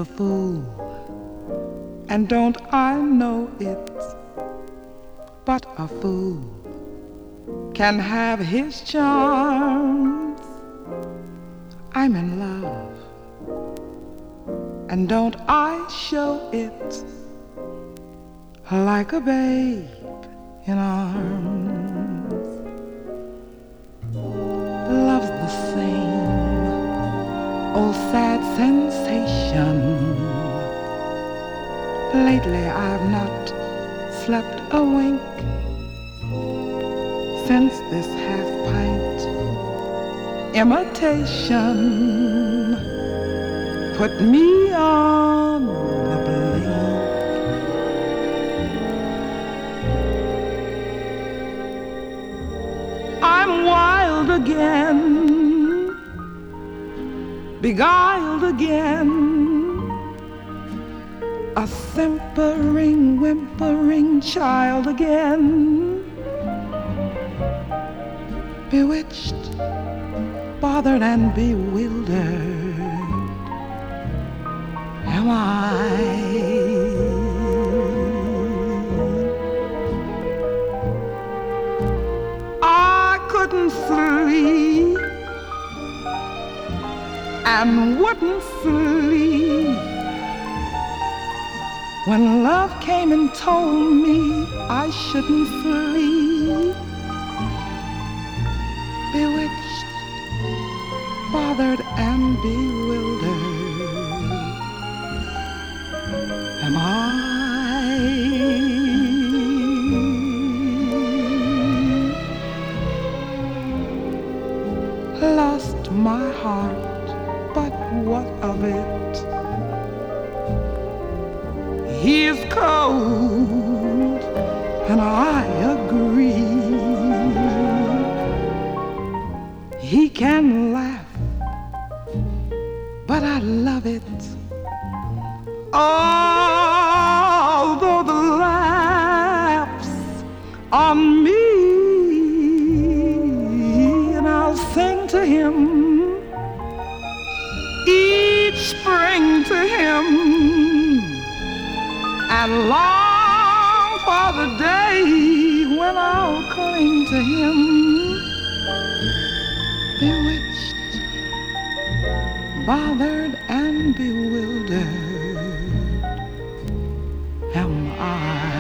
a fool, and don't I know it? But a fool can have his charms. I'm in love, and don't I show it like a babe in arms? Love's the same old sad sensation. Lately I've not slept a wink since this half-pint imitation put me on the blink. I'm wild again, beguiled again, a simpering, whimpering child again, bewitched, bothered and bewildered am I. I couldn't sleep and wouldn't sleep when love came and told me I shouldn't sleep. Bewitched, bothered and bewildered am I. Lost my heart, but what of it? He is cold, and I agree. He can laugh, but I love it. Although the laughs on me, and I'll sing to him each spring to him, and long for the day when I'll cling to him. Bewitched, bothered and bewildered am I.